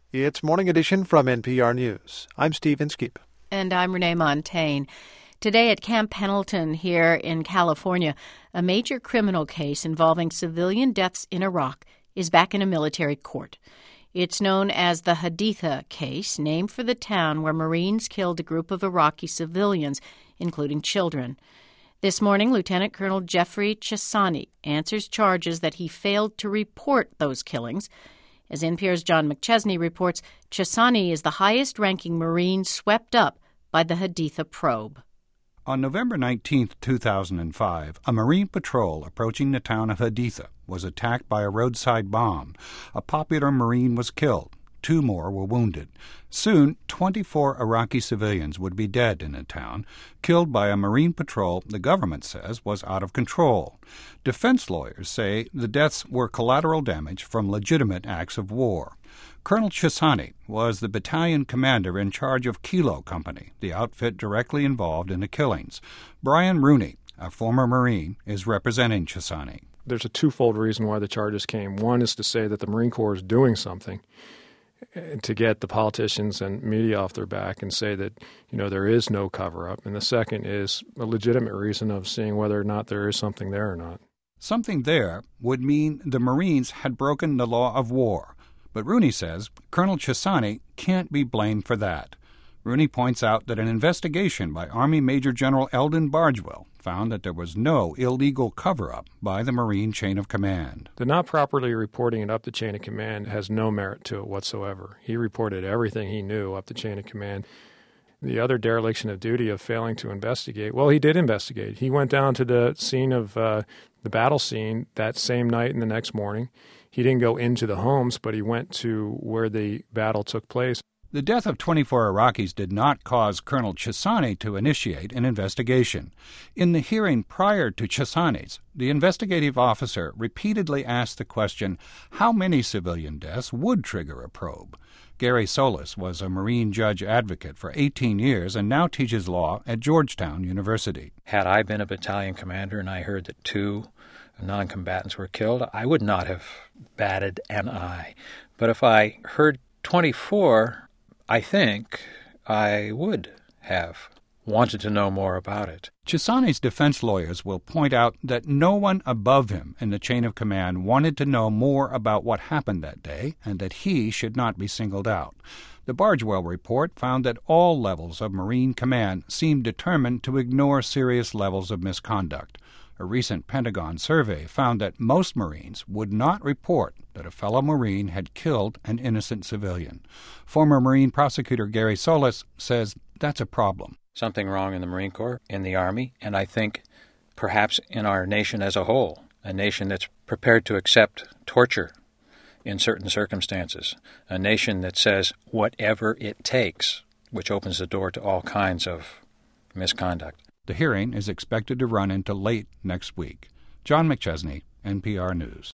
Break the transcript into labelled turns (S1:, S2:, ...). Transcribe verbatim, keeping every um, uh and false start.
S1: It's Morning Edition from N P R News. I'm Steve Inskeep.
S2: And I'm Renee Montaigne. Today at Camp Pendleton here in California, a major criminal case involving civilian deaths in Iraq is back in a military court. It's known as the Haditha case, named for the town where Marines killed a group of Iraqi civilians, including children. This morning, Lieutenant Colonel Jeffrey Chessani answers charges that he failed to report those killings. As N P R's John McChesney reports, Chessani is the highest-ranking Marine swept up by the Haditha probe.
S3: On November nineteenth, two thousand five, a Marine patrol approaching the town of Haditha was attacked by a roadside bomb. A popular Marine was killed. Two more were wounded. Soon, twenty-four Iraqi civilians would be dead in the town, killed by a Marine patrol the government says was out of control. Defense lawyers say the deaths were collateral damage from legitimate acts of war. Colonel Chessani was the battalion commander in charge of Kilo Company, the outfit directly involved in the killings. Brian Rooney, a former Marine, is representing Chessani.
S4: There's a twofold reason why the charges came. One is to say that the Marine Corps is doing something to get the politicians and media off their back and say that, you know, there is no cover-up. And the second is a legitimate reason of seeing whether or not there is something there or not.
S3: Something there would mean the Marines had broken the law of war. But Rooney says Colonel Chessani can't be blamed for that. Rooney points out that an investigation by Army Major General Eldon Bardwell found that there was no illegal cover-up by the Marine chain of command.
S4: The not properly reporting it up the chain of command has no merit to it whatsoever. He reported everything he knew up the chain of command. The other dereliction of duty of failing to investigate, well, he did investigate. He went down to the scene of uh, the battle scene that same night and the next morning. He didn't go into the homes, but he went to where the battle took place.
S3: The death of twenty-four Iraqis did not cause Colonel Chessani to initiate an investigation. In the hearing prior to Chessani's, the investigative officer repeatedly asked the question, how many civilian deaths would trigger a probe? Gary Solis was a Marine judge advocate for eighteen years and now teaches law at Georgetown University.
S5: Had I been a battalion commander and I heard that two non-combatants were killed, I would not have batted an eye. But if I heard twenty-four, I think I would have wanted to know more about it.
S3: Chessani's defense lawyers will point out that no one above him in the chain of command wanted to know more about what happened that day and that he should not be singled out. The Bardwell report found that all levels of Marine command seemed determined to ignore serious levels of misconduct. A recent Pentagon survey found that most Marines would not report that a fellow Marine had killed an innocent civilian. Former Marine prosecutor Gary Solis says that's a problem.
S5: Something wrong in the Marine Corps, in the Army, and I think perhaps in our nation as a whole, a nation that's prepared to accept torture in certain circumstances, a nation that says whatever it takes, which opens the door to all kinds of misconduct.
S3: The hearing is expected to run into late next week. John McChesney, N P R News.